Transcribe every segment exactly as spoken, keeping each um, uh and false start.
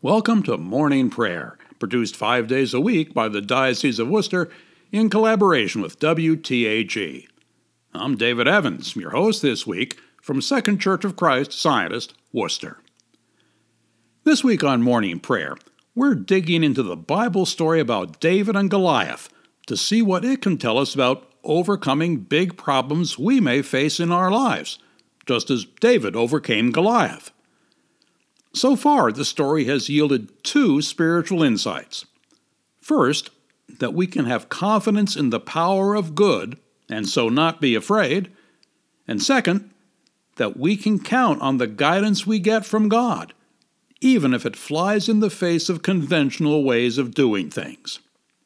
Welcome to Morning Prayer, produced five days a week by the Diocese of Worcester in collaboration with W T A G. I'm David Evans, your host this week from Second Church of Christ Scientist, Worcester. This week on Morning Prayer, we're digging into the Bible story about David and Goliath to see what it can tell us about overcoming big problems we may face in our lives, just as David overcame Goliath. So far, the story has yielded two spiritual insights. First, that we can have confidence in the power of good, and so not be afraid. And second, that we can count on the guidance we get from God, even if it flies in the face of conventional ways of doing things.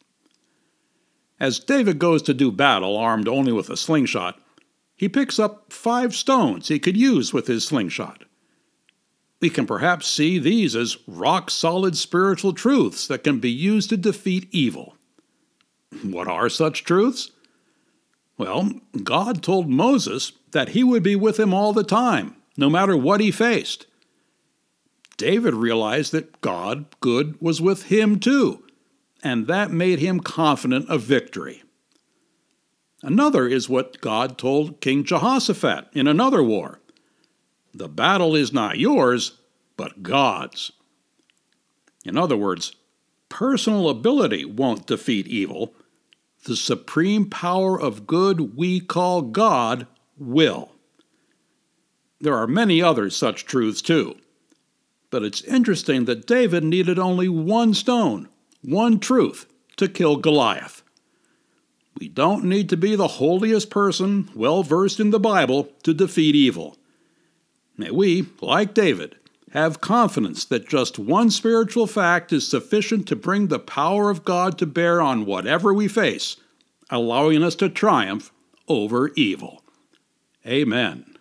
As David goes to do battle armed only with a slingshot, he picks up five stones he could use with his slingshot. We can perhaps see these as rock-solid spiritual truths that can be used to defeat evil. What are such truths? Well, God told Moses that he would be with him all the time, no matter what he faced. David realized that God, good, was with him too, and that made him confident of victory. Another is what God told King Jehoshaphat in another war. The battle is not yours, but God's. In other words, personal ability won't defeat evil. The supreme power of good we call God will. There are many other such truths too. But it's interesting that David needed only one stone, one truth, to kill Goliath. We don't need to be the holiest person, well-versed in the Bible, to defeat evil. May we, like David, have confidence that just one spiritual fact is sufficient to bring the power of God to bear on whatever we face, allowing us to triumph over evil. Amen.